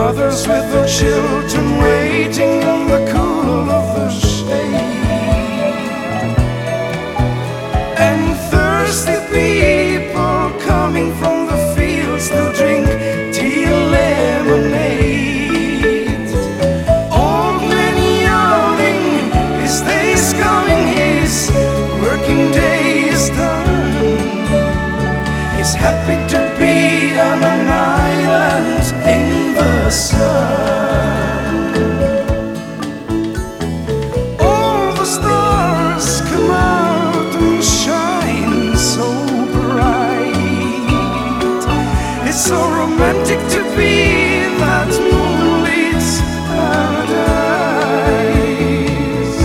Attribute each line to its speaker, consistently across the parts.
Speaker 1: mothers with their children waiting in the cool of the shade, and thirsty people coming from the fields to drink tea and lemonade. Old man yelling, his day's coming, his working day is done. He's happy to be on an island in the sun. All the stars come out and shine so bright. It's so romantic to be in that moonlit paradise.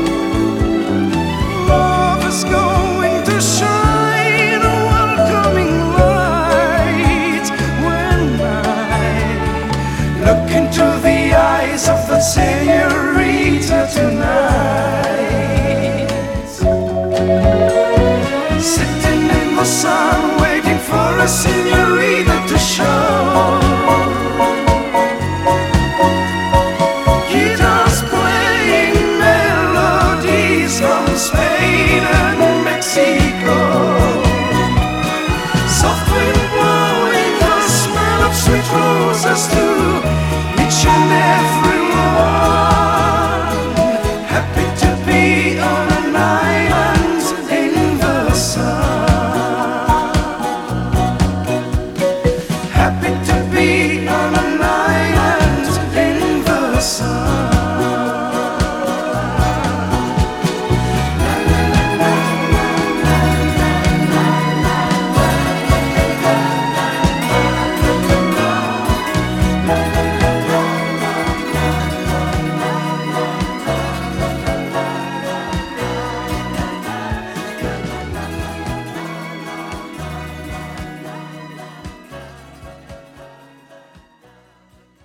Speaker 1: Love is going to shine a welcoming light when I look into the eyes of the señorita tonight. Sitting in the sun, waiting for a señorita to show. Guitars playing melodies from Spain and Mexico. Soft wind blowing the smell of sweet roses to each and every one. Happy to be on an island in the sun. Happy to be on an island in the sun. La